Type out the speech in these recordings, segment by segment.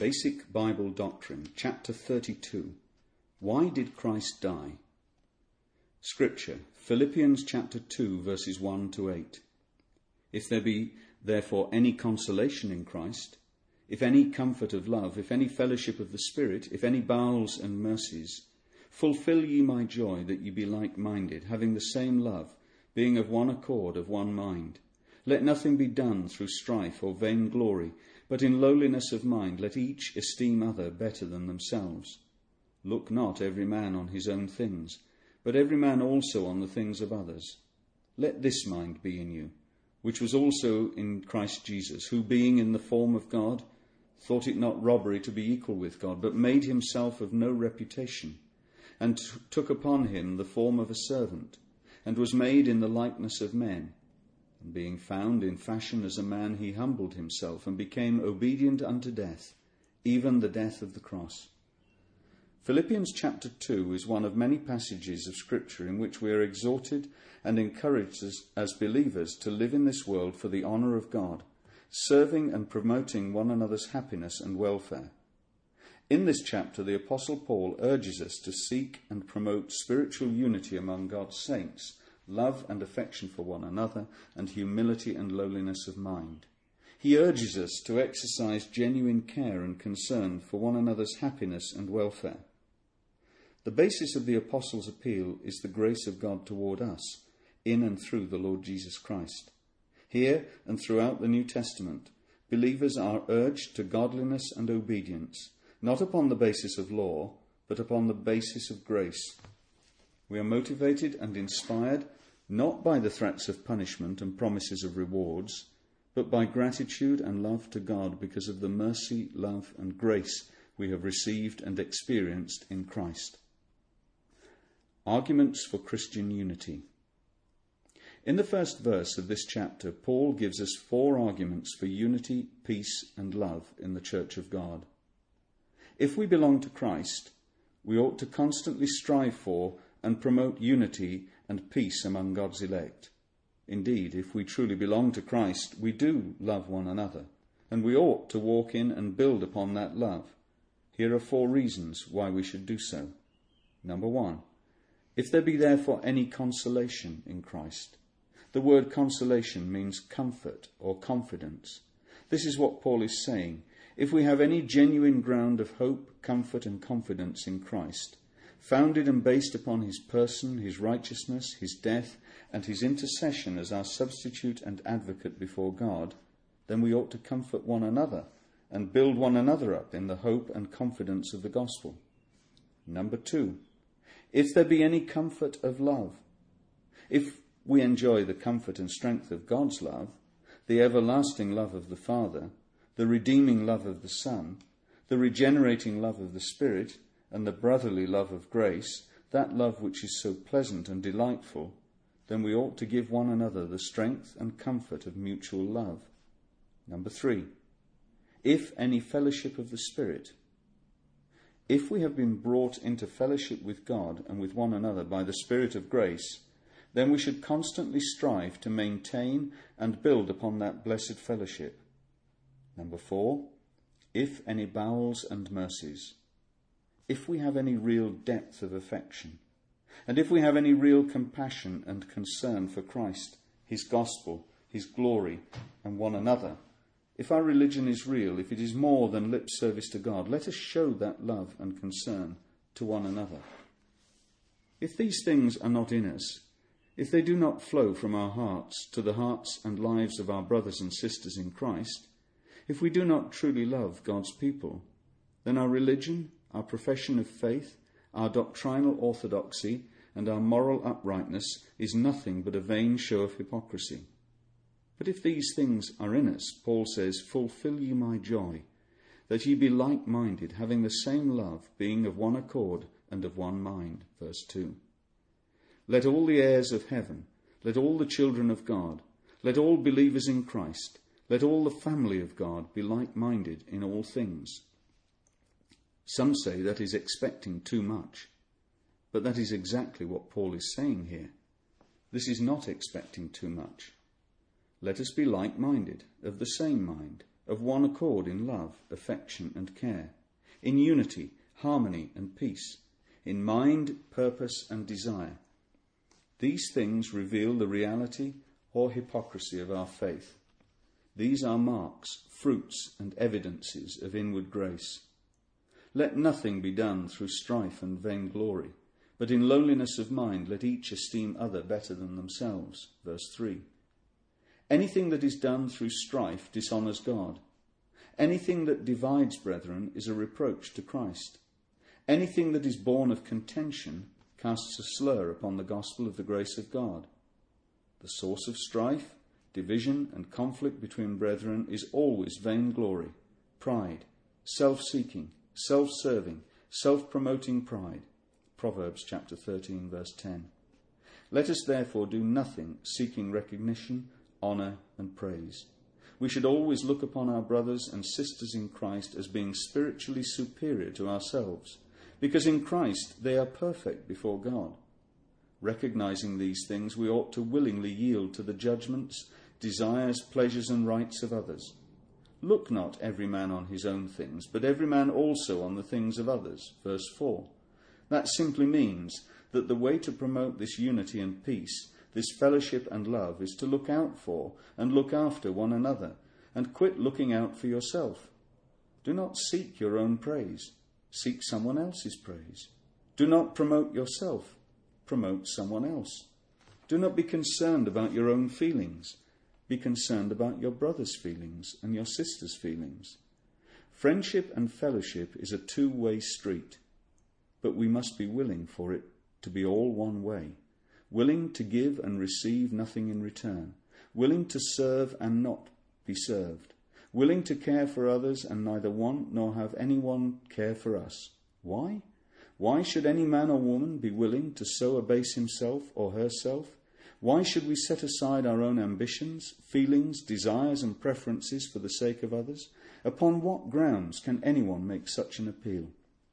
Basic Bible Doctrine, Chapter 32. Why did Christ die? Scripture, Philippians chapter 2, verses 1 to 8. If there be therefore any consolation in Christ, if any comfort of love, if any fellowship of the Spirit, if any bowels and mercies, fulfill ye my joy, that ye be like-minded, having the same love, being of one accord, of one mind. Let nothing be done through strife or vain glory, but in lowliness of mind let each esteem other better than themselves. Look not every man on his own things, but every man also on the things of others. Let this mind be in you, which was also in Christ Jesus, who being in the form of God, thought it not robbery to be equal with God, but made himself of no reputation, and took upon him the form of a servant, and was made in the likeness of men. And being found in fashion as a man, he humbled himself, and became obedient unto death, even the death of the cross. Philippians chapter 2 is one of many passages of Scripture in which we are exhorted and encouraged as believers to live in this world for the honour of God, serving and promoting one another's happiness and welfare. In this chapter, the Apostle Paul urges us to seek and promote spiritual unity among God's saints, love and affection for one another, and humility and lowliness of mind. He urges us to exercise genuine care and concern for one another's happiness and welfare. The basis of the Apostle's appeal is the grace of God toward us, in and through the Lord Jesus Christ. Here and throughout the New Testament, believers are urged to godliness and obedience, not upon the basis of law, but upon the basis of grace. We are motivated and inspired not by the threats of punishment and promises of rewards, but by gratitude and love to God because of the mercy, love and grace we have received and experienced in Christ. Arguments for Christian unity. In the first verse of this chapter, Paul gives us 4 arguments for unity, peace and love in the Church of God. If we belong to Christ, we ought to constantly strive for and promote unity and peace among God's elect. Indeed, if we truly belong to Christ, we do love one another, and we ought to walk in and build upon that love. Here are 4 reasons why we should do so. Number 1, if there be therefore any consolation in Christ. The word consolation means comfort or confidence. This is what Paul is saying. If we have any genuine ground of hope, comfort and confidence in Christ, founded and based upon his person, his righteousness, his death, and his intercession as our substitute and advocate before God, then we ought to comfort one another and build one another up in the hope and confidence of the gospel. Number 2, if there be any comfort of love. If we enjoy the comfort and strength of God's love, the everlasting love of the Father, the redeeming love of the Son, the regenerating love of the Spirit, and the brotherly love of grace, that love which is so pleasant and delightful, then we ought to give one another the strength and comfort of mutual love. Number 3, if any fellowship of the Spirit. If we have been brought into fellowship with God and with one another by the Spirit of grace, then we should constantly strive to maintain and build upon that blessed fellowship. Number 4, if any bowels and mercies. If we have any real depth of affection, and if we have any real compassion and concern for Christ, his gospel, his glory, and one another, if our religion is real, if it is more than lip service to God, let us show that love and concern to one another. If these things are not in us, if they do not flow from our hearts to the hearts and lives of our brothers and sisters in Christ, if we do not truly love God's people, then our religion, our profession of faith, our doctrinal orthodoxy, and our moral uprightness is nothing but a vain show of hypocrisy. But if these things are in us, Paul says, fulfill ye my joy, that ye be like-minded, having the same love, being of one accord and of one mind. Verse 2. Let all the heirs of heaven, let all the children of God, let all believers in Christ, let all the family of God be like-minded in all things. Some say that is expecting too much, but that is exactly what Paul is saying here. This is not expecting too much. Let us be like-minded, of the same mind, of one accord in love, affection, and care, in unity, harmony, and peace, in mind, purpose, and desire. These things reveal the reality or hypocrisy of our faith. These are marks, fruits, and evidences of inward grace. Let nothing be done through strife and vainglory, but in lowliness of mind let each esteem other better than themselves. Verse 3. Anything that is done through strife dishonours God. Anything that divides brethren is a reproach to Christ. Anything that is born of contention casts a slur upon the gospel of the grace of God. The source of strife, division, and conflict between brethren is always vainglory, pride, self-seeking, self-serving, self-promoting pride. Proverbs chapter 13, verse 10. Let us therefore do nothing seeking recognition, honour, and praise. We should always look upon our brothers and sisters in Christ as being spiritually superior to ourselves, because in Christ they are perfect before God. Recognizing these things, we ought to willingly yield to the judgments, desires, pleasures, and rights of others. Look not every man on his own things, but every man also on the things of others. Verse 4. That simply means that the way to promote this unity and peace, this fellowship and love, is to look out for and look after one another, and quit looking out for yourself. Do not seek your own praise. Seek someone else's praise. Do not promote yourself. Promote someone else. Do not be concerned about your own feelings. Be concerned about your brother's feelings and your sister's feelings. Friendship and fellowship is a two-way street, but we must be willing for it to be all one way, willing to give and receive nothing in return, willing to serve and not be served, willing to care for others and neither want nor have anyone care for us. Why? Why should any man or woman be willing to so abase himself or herself? Why should we set aside our own ambitions, feelings, desires, and preferences for the sake of others? Upon what grounds can anyone make such an appeal?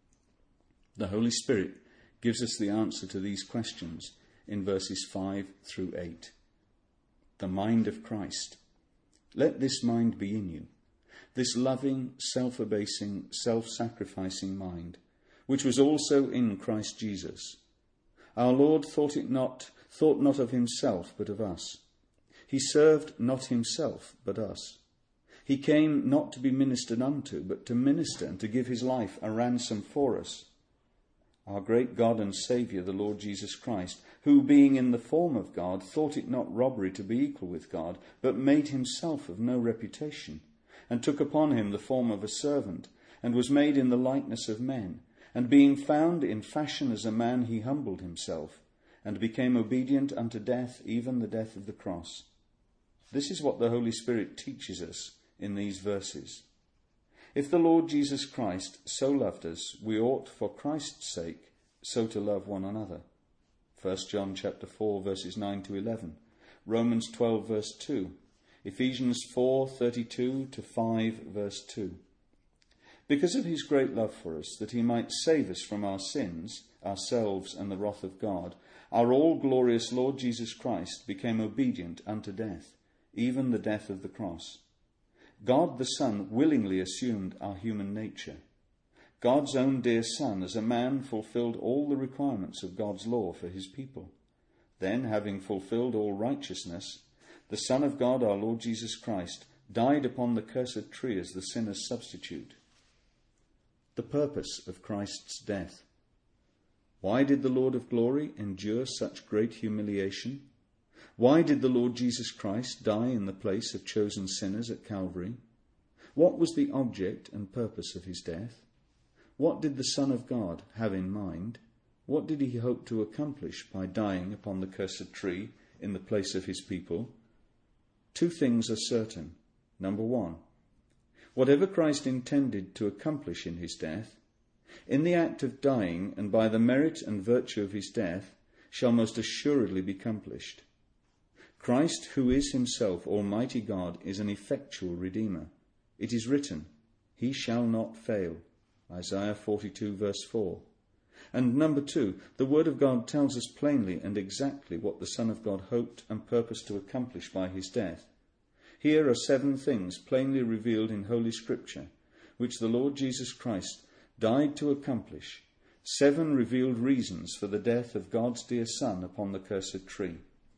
The Holy Spirit gives us the answer to these questions in verses 5 through 8. The mind of Christ. Let this mind be in you, this loving, self-abasing, self-sacrificing mind, which was also in Christ Jesus. Our Lord thought not of himself, but of us. He served not himself, but us. He came not to be ministered unto, but to minister and to give his life a ransom for us. Our great God and Saviour, the Lord Jesus Christ, who, being in the form of God, thought it not robbery to be equal with God, but made himself of no reputation, and took upon him the form of a servant, and was made in the likeness of men. And being found in fashion as a man, he humbled himself, and became obedient unto death, even the death of the cross. This is what the Holy Spirit teaches us in these verses. If the Lord Jesus Christ so loved us, we ought, for Christ's sake, so to love one another. 1 John chapter 4, verses 9 to 11. Romans 12, verse 2. Ephesians 4:32 to 5, verse 2. Because of his great love for us, that he might save us from our sins, ourselves, and the wrath of God, our all-glorious Lord Jesus Christ became obedient unto death, even the death of the cross. God the Son willingly assumed our human nature. God's own dear Son, as a man, fulfilled all the requirements of God's law for his people. Then, having fulfilled all righteousness, the Son of God, our Lord Jesus Christ, died upon the cursed tree as the sinner's substitute. The purpose of Christ's death. Why did the Lord of glory endure such great humiliation? Why did the Lord Jesus Christ die in the place of chosen sinners at Calvary? What was the object and purpose of his death? What did the Son of God have in mind? What did he hope to accomplish by dying upon the cursed tree in the place of his people? Two things are certain. Number one, whatever Christ intended to accomplish in his death, in the act of dying and by the merit and virtue of his death, shall most assuredly be accomplished. Christ, who is himself Almighty God, is an effectual Redeemer. It is written, he shall not fail. Isaiah 42 verse 4. And number two, the Word of God tells us plainly and exactly what the Son of God hoped and purposed to accomplish by his death. Here are 7 things plainly revealed in Holy Scripture, which the Lord Jesus Christ died to accomplish. 7 revealed reasons for the death of God's dear Son upon the cursed tree.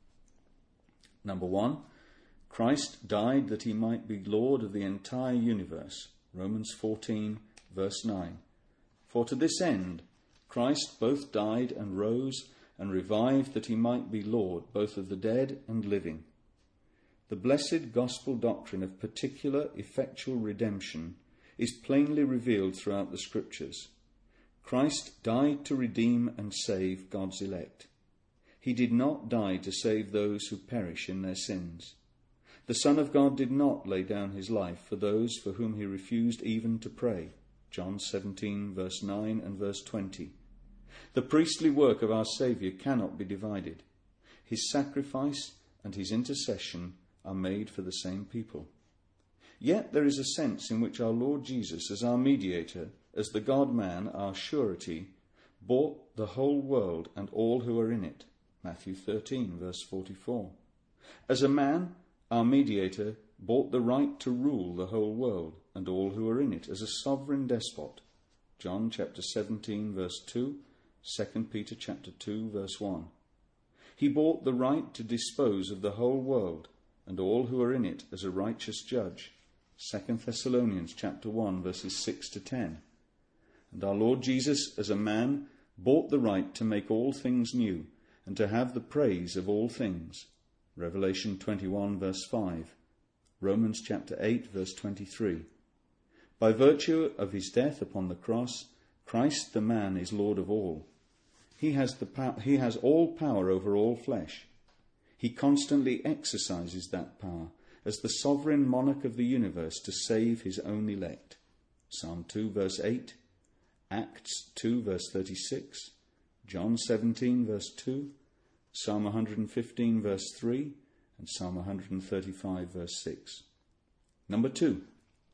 Number 1, Christ died that he might be Lord of the entire universe. Romans 14, verse 9. For to this end Christ both died and rose and revived that he might be Lord both of the dead and living. The blessed gospel doctrine of particular effectual redemption is plainly revealed throughout the Scriptures. Christ died to redeem and save God's elect. He did not die to save those who perish in their sins. The Son of God did not lay down his life for those for whom he refused even to pray. John 17, verse 9 and verse 20. The priestly work of our Saviour cannot be divided. His sacrifice and his intercession are made for the same people. Yet there is a sense in which our Lord Jesus, as our mediator, as the God-man, our surety, bought the whole world and all who are in it. Matthew 13, verse 44. As a man, our mediator bought the right to rule the whole world and all who are in it as a sovereign despot. John chapter 17, verse 2, 2 Peter chapter 2, verse 1. He bought the right to dispose of the whole world and all who are in it as a righteous judge. 2 Thessalonians chapter 1, verses 6 to 10. And our Lord Jesus, as a man, bought the right to make all things new and to have the praise of all things. Revelation 21, verse 5. Romans chapter 8, verse 23. By virtue of his death upon the cross, Christ the man is Lord of all. He has all power over all flesh. He constantly exercises that power as the sovereign monarch of the universe to save his own elect. Psalm 2, verse 8. Acts 2, verse 36, John 17, verse 2, Psalm 115, verse 3, and Psalm 135, verse 6. Number 2,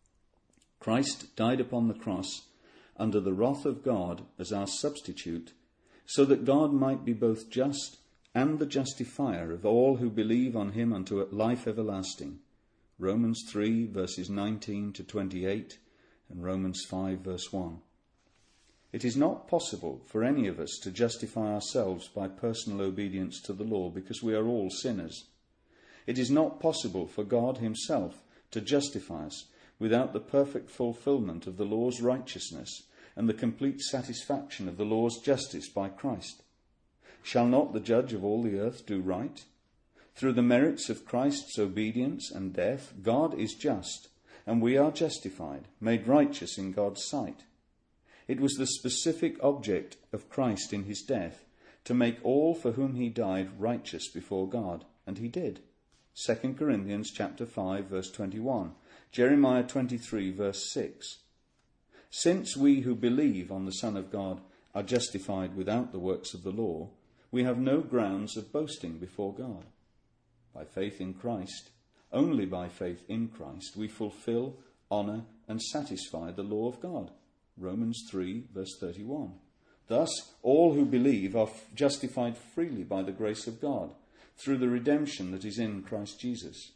Christ died upon the cross under the wrath of God as our substitute, so that God might be both just and the justifier of all who believe on him unto life everlasting. Romans 3, verses 19 to 28, and Romans 5, verse 1. It is not possible for any of us to justify ourselves by personal obedience to the law because we are all sinners. It is not possible for God himself to justify us without the perfect fulfillment of the law's righteousness and the complete satisfaction of the law's justice by Christ. Shall not the judge of all the earth do right? Through the merits of Christ's obedience and death, God is just, and we are justified, made righteous in God's sight. It was the specific object of Christ in his death to make all for whom he died righteous before God, and he did. 2 Corinthians chapter 5, verse 21, Jeremiah 23, verse 6. Since we who believe on the Son of God are justified without the works of the law, we have no grounds of boasting before God. By faith in Christ, only by faith in Christ, we fulfill, honour and satisfy the law of God. Romans 3, verse 31. Thus, all who believe are justified freely by the grace of God, through the redemption that is in Christ Jesus.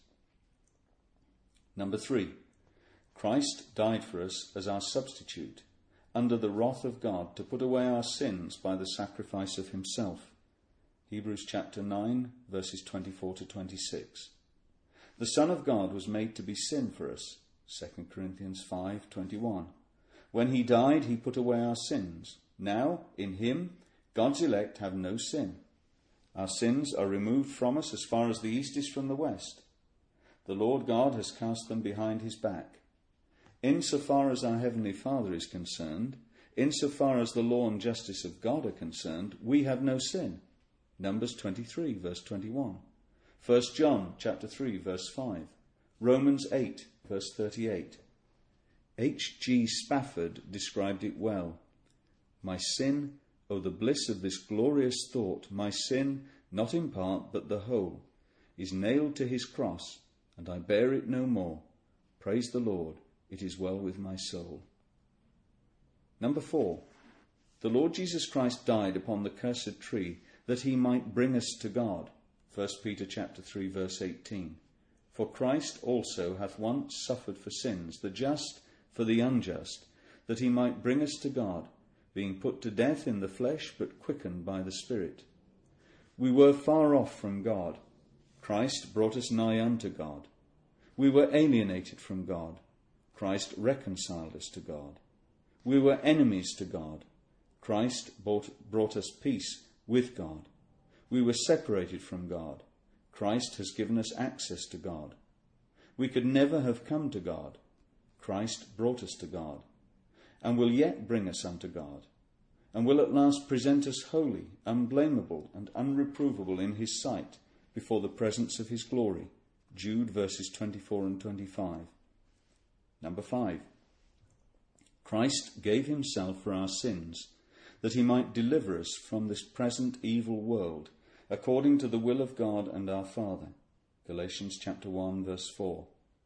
Number 3, Christ died for us as our substitute, under the wrath of God, to put away our sins by the sacrifice of himself. Hebrews chapter 9, verses 24 to 26. The Son of God was made to be sin for us. 2 Corinthians 5, 21. When he died, he put away our sins. Now, in him, God's elect have no sin. Our sins are removed from us as far as the east is from the west. The Lord God has cast them behind his back. Insofar as our Heavenly Father is concerned, insofar as the law and justice of God are concerned, we have no sin. Numbers 23, verse 21. 1 John chapter 3, verse 5. Romans 8, verse 38. H.G. Spafford described it well. My sin, oh the bliss of this glorious thought, my sin, not in part but the whole, is nailed to his cross, and I bear it no more. Praise the Lord, it is well with my soul. Number 4, the Lord Jesus Christ died upon the cursed tree that he might bring us to God. 1 Peter chapter 3, verse 18. For Christ also hath once suffered for sins, the just for the unjust, that he might bring us to God, being put to death in the flesh, but quickened by the Spirit. We were far off from God. Christ brought us nigh unto God. We were alienated from God. Christ reconciled us to God. We were enemies to God. Christ brought us peace with God. We were separated from God. Christ has given us access to God. We could never have come to God. Christ brought us to God, and will yet bring us unto God, and will at last present us holy, unblameable, and unreprovable in his sight, before the presence of his glory. Jude verses 24 and 25. Number 5. Christ gave himself for our sins, that he might deliver us from this present evil world, according to the will of God and our Father. Galatians chapter 1 verse 4.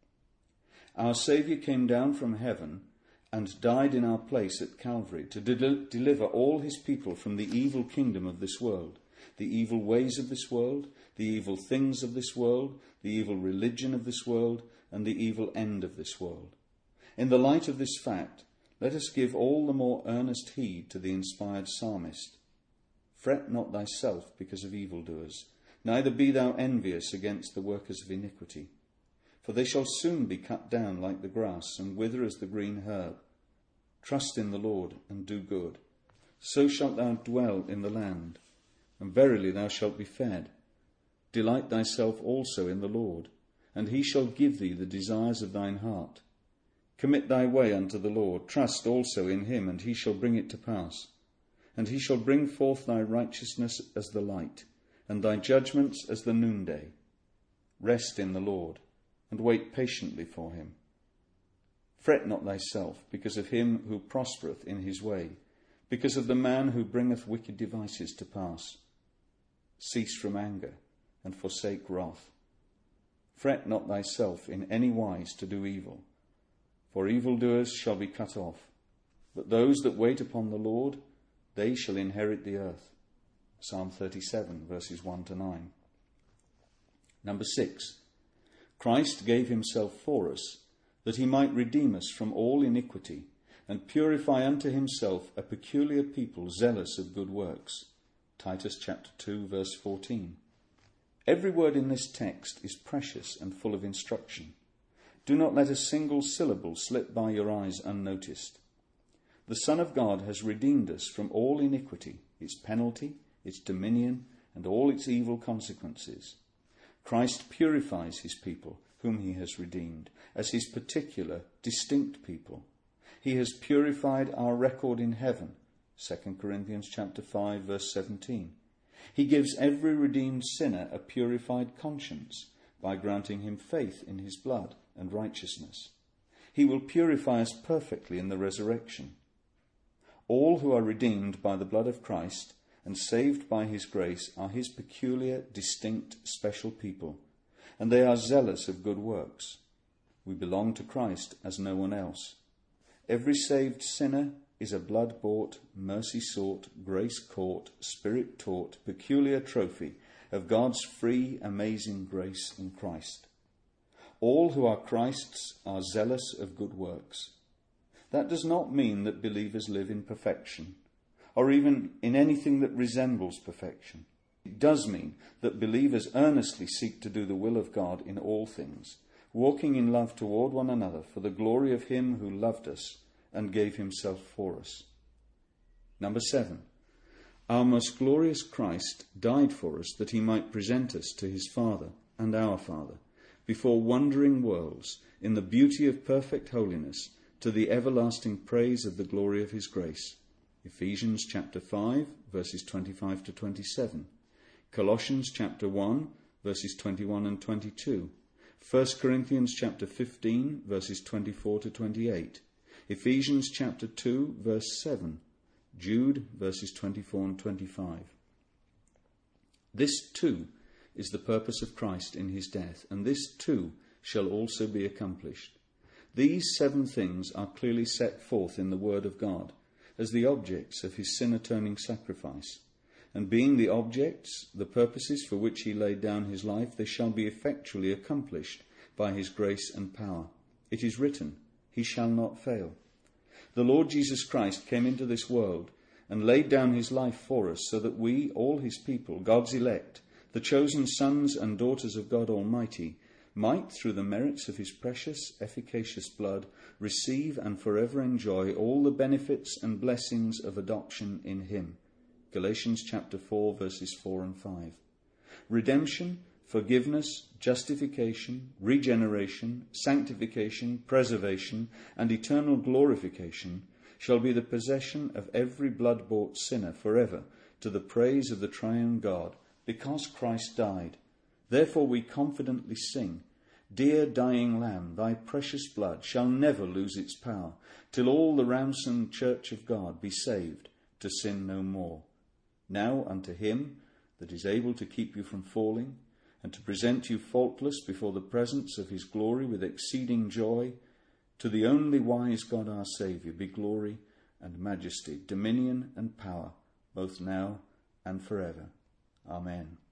Our Saviour came down from heaven and died in our place at Calvary to deliver all his people from the evil kingdom of this world, the evil ways of this world, the evil things of this world, the evil religion of this world, and the evil end of this world. In the light of this fact, let us give all the more earnest heed to the inspired psalmist. Fret not thyself because of evildoers, neither be thou envious against the workers of iniquity. For they shall soon be cut down like the grass, and wither as the green herb. Trust in the Lord, and do good. So shalt thou dwell in the land, and verily thou shalt be fed. Delight thyself also in the Lord, and he shall give thee the desires of thine heart. Commit thy way unto the Lord, trust also in him, and he shall bring it to pass. And he shall bring forth thy righteousness as the light, and thy judgments as the noonday. Rest in the Lord, and wait patiently for him. Fret not thyself because of him who prospereth in his way, because of the man who bringeth wicked devices to pass. Cease from anger, and forsake wrath. Fret not thyself in any wise to do evil, for evildoers shall be cut off. But those that wait upon the Lord, they shall inherit the earth. Psalm 37, verses 1 to 9. Number 6. Christ gave himself for us, that he might redeem us from all iniquity, and purify unto himself a peculiar people zealous of good works. Titus chapter 2, verse 14. Every word in this text is precious and full of instruction. Do not let a single syllable slip by your eyes unnoticed. The Son of God has redeemed us from all iniquity, its penalty, its dominion, and all its evil consequences. Christ purifies his people, whom he has redeemed, as his particular, distinct people. He has purified our record in heaven, 2 Corinthians chapter 5, verse 17. He gives every redeemed sinner a purified conscience by granting him faith in his blood and righteousness. He will purify us perfectly in the resurrection. All who are redeemed by the blood of Christ and saved by his grace are his peculiar, distinct, special people, and they are zealous of good works. We belong to Christ as no one else. Every saved sinner is a blood-bought, mercy-sought, grace-caught, spirit-taught, peculiar trophy of God's free, amazing grace in Christ. All who are Christ's are zealous of good works. That does not mean that believers live in perfection, or even in anything that resembles perfection. It does mean that believers earnestly seek to do the will of God in all things, walking in love toward one another for the glory of him who loved us and gave himself for us. Number 7. Our most glorious Christ died for us that he might present us to his Father and our Father before wondering worlds in the beauty of perfect holiness, to the everlasting praise of the glory of his grace. Ephesians chapter 5, verses 25 to 27. Colossians chapter 1, verses 21 and 22. 1 Corinthians chapter 15, verses 24 to 28. Ephesians chapter 2, verse 7. Jude, verses 24 and 25. This too is the purpose of Christ in his death, and this too shall also be accomplished. These 7 things are clearly set forth in the Word of God as the objects of his sin-atoning sacrifice. And being the objects, the purposes for which he laid down his life, they shall be effectually accomplished by his grace and power. It is written, he shall not fail. The Lord Jesus Christ came into this world and laid down his life for us so that we, all his people, God's elect, the chosen sons and daughters of God Almighty, might, through the merits of his precious, efficacious blood, receive and forever enjoy all the benefits and blessings of adoption in him. Galatians chapter 4, verses 4 and 5. Redemption, forgiveness, justification, regeneration, sanctification, preservation, and eternal glorification shall be the possession of every blood-bought sinner forever, to the praise of the triune God, because Christ died. Therefore we confidently sing, Dear dying Lamb, thy precious blood shall never lose its power, till all the ransomed church of God be saved, to sin no more. Now unto him that is able to keep you from falling, and to present you faultless before the presence of his glory with exceeding joy, to the only wise God our Saviour be glory and majesty, dominion and power, both now and forever. Amen.